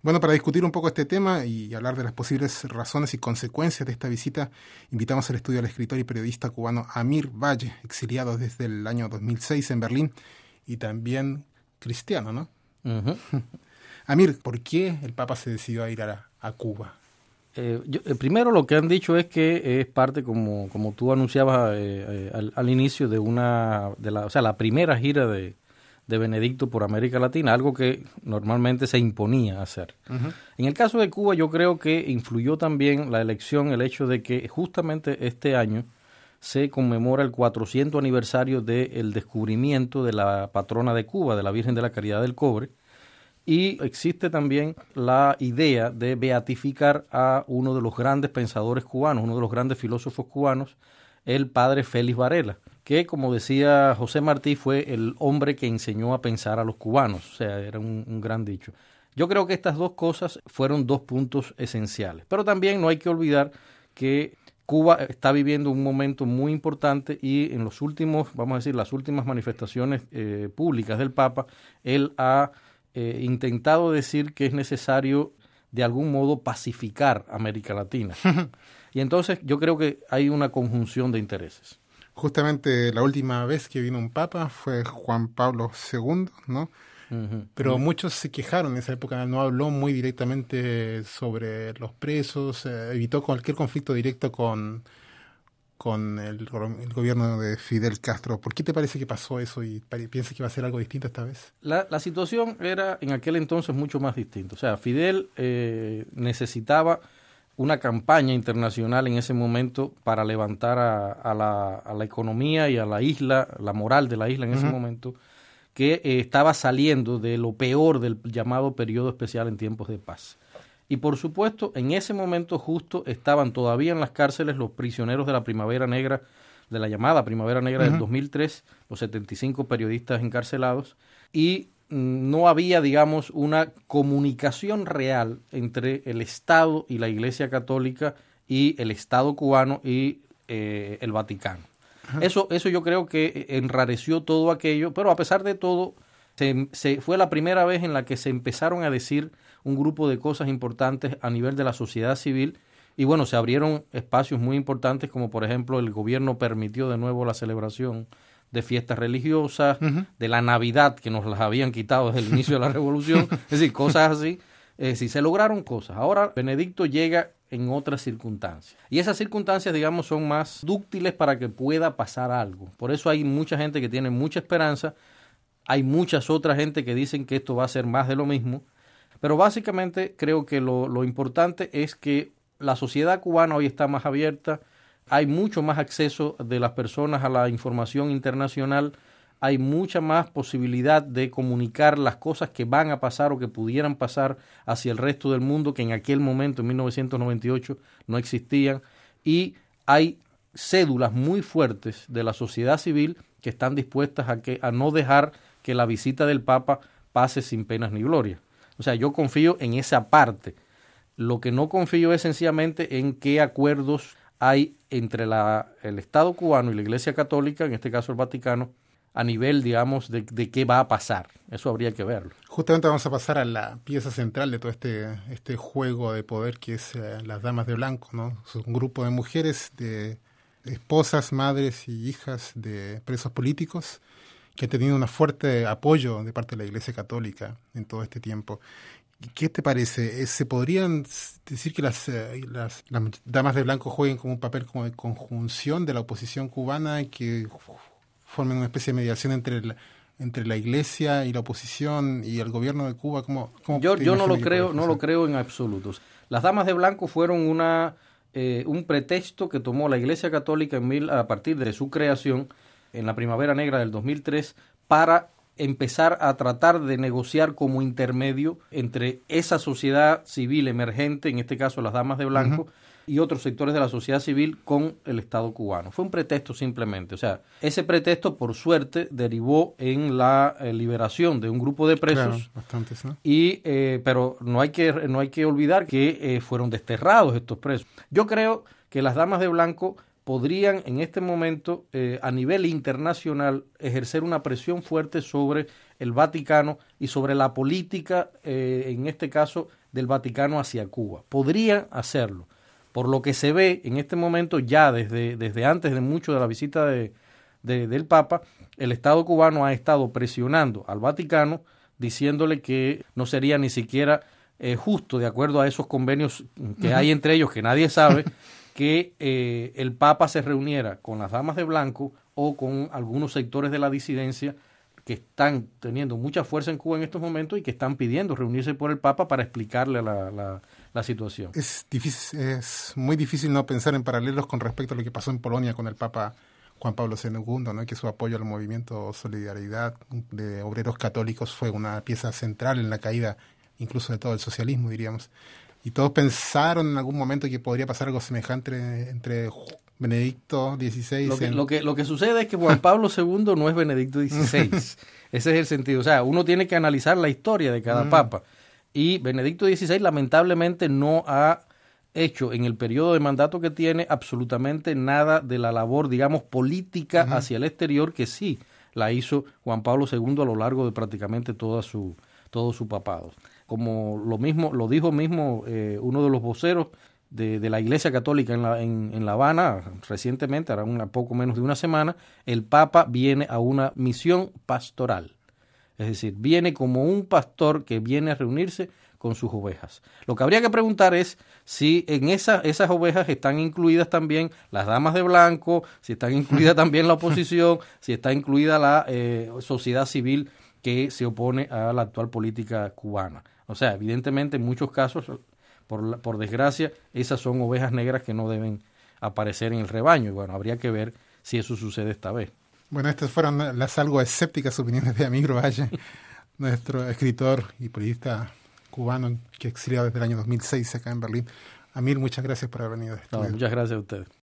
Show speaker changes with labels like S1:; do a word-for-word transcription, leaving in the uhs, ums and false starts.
S1: Bueno, para discutir un poco este tema y hablar de las posibles razones y consecuencias de esta visita, invitamos al estudio al escritor y periodista cubano Amir Valle, exiliado desde el año dos mil seis en Berlín y también cristiano, ¿no?
S2: Uh-huh.
S1: Amir, ¿por qué el Papa se decidió a ir a, a Cuba?
S2: Eh, yo, eh, primero lo que han dicho es que es parte, como, como tú anunciabas eh, eh, al, al inicio, de una, de la, o sea, la primera gira de, de Benedicto por América Latina, algo que normalmente se imponía hacer. Uh-huh. En el caso de Cuba, yo creo que influyó también la elección, el hecho de que justamente este año se conmemora el cuatrocientos aniversario del descubrimiento de la patrona de Cuba, de la Virgen de la Caridad del Cobre, y existe también la idea de beatificar a uno de los grandes pensadores cubanos, uno de los grandes filósofos cubanos, el padre Félix Varela, que, como decía José Martí, fue el hombre que enseñó a pensar a los cubanos, o sea, era un, un gran dicho. Yo creo que estas dos cosas fueron dos puntos esenciales, pero también no hay que olvidar que Cuba está viviendo un momento muy importante y en los últimos, vamos a decir, las últimas manifestaciones eh, públicas del Papa, él ha eh, intentado decir que es necesario de algún modo pacificar América Latina. Y entonces yo creo que hay una conjunción de intereses.
S1: Justamente la última vez que vino un papa fue Juan Pablo segundo, ¿no? Uh-huh. Pero uh-huh. muchos se quejaron en esa época, no habló muy directamente sobre los presos, eh, evitó cualquier conflicto directo con, con el, el gobierno de Fidel Castro. ¿Por qué te parece que pasó eso y piensas que va a ser algo distinto esta vez?
S2: La, la situación era en aquel entonces mucho más distinta. O sea, Fidel eh, necesitaba una campaña internacional en ese momento para levantar a, a, la, a la economía y a la isla, la moral de la isla en uh-huh. ese momento, que eh, estaba saliendo de lo peor del llamado periodo especial en tiempos de paz. Y por supuesto, en ese momento justo estaban todavía en las cárceles los prisioneros de la Primavera Negra, de la llamada Primavera Negra uh-huh. del dos mil tres, los setenta y cinco periodistas encarcelados, y no había, digamos, una comunicación real entre el Estado y la Iglesia Católica y el Estado cubano y eh, el Vaticano. Eso, eso yo creo que enrareció todo aquello, pero a pesar de todo, se, se, fue la primera vez en la que se empezaron a decir un grupo de cosas importantes a nivel de la sociedad civil y bueno, se abrieron espacios muy importantes como por ejemplo el gobierno permitió de nuevo la celebración de fiestas religiosas, uh-huh. de la Navidad que nos las habían quitado desde el inicio de la Revolución, es decir, cosas así. Eh, sí, se lograron cosas. Ahora Benedicto llega en otras circunstancias. Y esas circunstancias, digamos, son más dúctiles para que pueda pasar algo. Por eso hay mucha gente que tiene mucha esperanza, hay muchas otras gente que dicen que esto va a ser más de lo mismo, pero básicamente creo que lo, lo importante es que la sociedad cubana hoy está más abierta, hay mucho más acceso de las personas a la información internacional, hay mucha más posibilidad de comunicar las cosas que van a pasar o que pudieran pasar hacia el resto del mundo, que en aquel momento, en mil novecientos noventa y ocho, no existían, y hay cédulas muy fuertes de la sociedad civil que están dispuestas a, que, a no dejar que la visita del Papa pase sin penas ni gloria. O sea, yo confío en esa parte. Lo que no confío es sencillamente en qué acuerdos hay entre la, el Estado cubano y la Iglesia Católica, en este caso el Vaticano, a nivel, digamos, de, de qué va a pasar. Eso habría que verlo.
S1: Justamente vamos a pasar a la pieza central de todo este, este juego de poder que es eh, las Damas de Blanco, ¿no? Es un grupo de mujeres, de esposas, madres y hijas de presos políticos que han tenido un fuerte apoyo de parte de la Iglesia Católica en todo este tiempo. ¿Qué te parece? ¿Se podrían decir que las, las, las Damas de Blanco jueguen como un papel como de conjunción de la oposición cubana y que formen una especie de mediación entre la, entre la Iglesia y la oposición y el gobierno de Cuba? ¿Cómo, cómo
S2: yo yo no lo creo, no lo creo en absoluto. Las Damas de Blanco fueron una eh, un pretexto que tomó la Iglesia Católica en mil, a partir de su creación en la Primavera Negra del dos mil tres para empezar a tratar de negociar como intermedio entre esa sociedad civil emergente, en este caso las Damas de Blanco, uh-huh. y otros sectores de la sociedad civil con el Estado cubano. Fue un pretexto simplemente. O sea, ese pretexto, por suerte, derivó en la eh, liberación de un grupo de presos.
S1: Claro, bastantes, ¿no?
S2: Y, eh, pero no hay que, no hay que olvidar que eh, fueron desterrados estos presos. Yo creo que las Damas de Blanco podrían en este momento eh, a nivel internacional ejercer una presión fuerte sobre el Vaticano y sobre la política, eh, en este caso, del Vaticano hacia Cuba. Podrían hacerlo. Por lo que se ve en este momento, ya desde, desde antes de mucho de la visita de, de, del Papa, el Estado cubano ha estado presionando al Vaticano, diciéndole que no sería ni siquiera eh, justo, de acuerdo a esos convenios que uh-huh. hay entre ellos, que nadie sabe, que eh, el Papa se reuniera con las damas de blanco o con algunos sectores de la disidencia que están teniendo mucha fuerza en Cuba en estos momentos y que están pidiendo reunirse por el Papa para explicarle la, la, la situación.
S1: Es difícil, es muy difícil no pensar en paralelos con respecto a lo que pasó en Polonia con el Papa Juan Pablo segundo, ¿no? Que su apoyo al movimiento Solidaridad de obreros católicos fue una pieza central en la caída incluso de todo el socialismo, diríamos. Y todos pensaron en algún momento que podría pasar algo semejante entre Benedicto dieciséis.
S2: Lo que,
S1: en...
S2: lo que, lo que sucede es que Juan Pablo segundo no es Benedicto dieciséis. Ese es el sentido. O sea, uno tiene que analizar la historia de cada mm. papa. Y Benedicto dieciséis lamentablemente no ha hecho en el periodo de mandato que tiene absolutamente nada de la labor, digamos, política uh-huh. hacia el exterior, que sí la hizo Juan Pablo segundo a lo largo de prácticamente toda su, todo su papado. Como lo mismo lo dijo mismo eh, uno de los voceros de, de la Iglesia Católica en La, en, en La Habana recientemente, hará una, poco menos de una semana, el Papa viene a una misión pastoral. Es decir, viene como un pastor que viene a reunirse con sus ovejas. Lo que habría que preguntar es si en esa, esas ovejas están incluidas también las damas de blanco, si están incluida también la oposición, si está incluida la eh, sociedad civil que se opone a la actual política cubana. O sea, evidentemente en muchos casos, por, por desgracia, esas son ovejas negras que no deben aparecer en el rebaño. Y bueno, habría que ver si eso sucede esta vez.
S1: Bueno, estas fueron las algo escépticas opiniones de Amir Valle, nuestro escritor y periodista cubano que exiliado desde el año dos mil seis acá en Berlín. Amir, muchas gracias por haber venido.
S2: No, muchas gracias a ustedes.